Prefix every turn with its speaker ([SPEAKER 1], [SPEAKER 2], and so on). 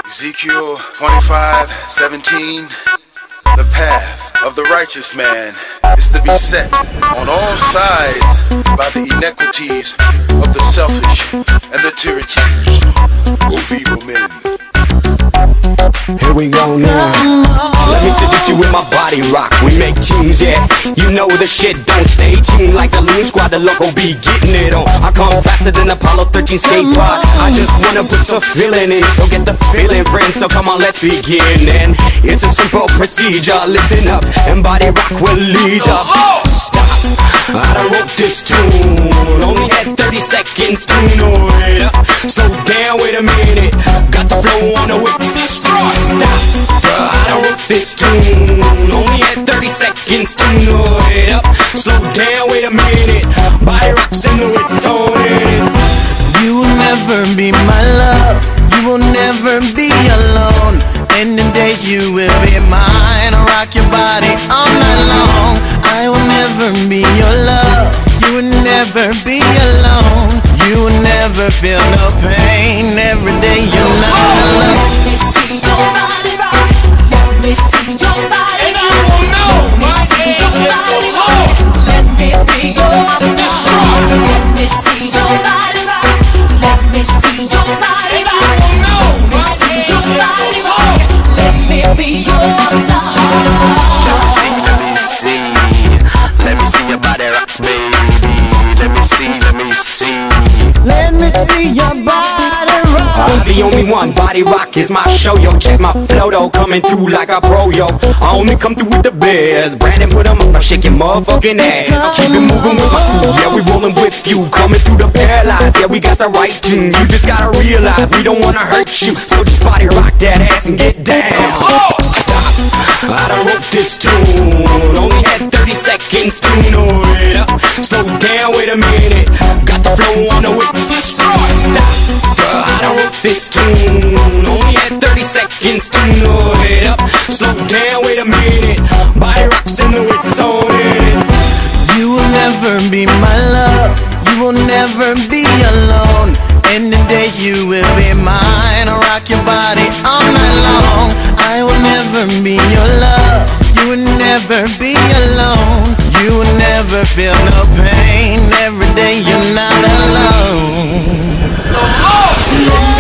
[SPEAKER 1] Ezekiel 25:17. The path of the righteous man is to be set on all sides by the inequities of the selfish and the tyrannies of evil men.
[SPEAKER 2] Here we go now. Let me seduce you with my body rock. We make tunes, yeah. You know the shit don't stay tuned like the Loon Squad. The local be getting it on. I come faster than Apollo 13 skateboard. I just wanna put some feeling in, so get the feeling, friends. So come on, let's begin. And it's a simple procedure. Listen up, and body rock will lead ya. Stop. I done wrote this tune. Only had 30 seconds to know it. Slow down, wait a minute. Got the flow on the whip. Stop, I done wrote this tune. Only had 30 seconds to know it up. Slow down, wait a minute. Body rocks and know it's on it.
[SPEAKER 3] You will never be my love. You will never be alone. And the day you will be mine. I'll rock your body all night long. I will never be your love. You will never be alone. You will never feel no pain. Every day you're not alone.
[SPEAKER 4] Let me see your body rock. Let me see your body rock. And I will know my head is the law. Let me be your star. Let me see your body rock. Let me see your body rock. Let me see your body rock. Let me be your star.
[SPEAKER 2] Let me see your body rock, baby. Let me see.
[SPEAKER 3] Let me see your body rock.
[SPEAKER 2] I'm the only one, body rock is my show, yo. Check my flow, though, coming through like a pro, yo. I only come through with the best. Brandon put them up, I shake your motherfucking ass. I'll keep it moving with my crew, yeah, we rolling with you. Coming through the paralyzed, yeah, we got the right tune. You just gotta realize we don't wanna hurt you. So just body rock that ass and get down. Stop, I done wrote this tune. Only had 30 seconds to know it up. Slow down, wait a minute. Got the flow on the whip. Stop, I done wrote this tune. Only had 30 seconds to know it up. Slow down, wait a minute. Body rocks and know it's on it.
[SPEAKER 3] You will never be my love. You will never be alone. And the day you will be mine. I'll rock your body all night long. I will never be your love. You will never be alone. You will never feel no pain. Every day you're not alone.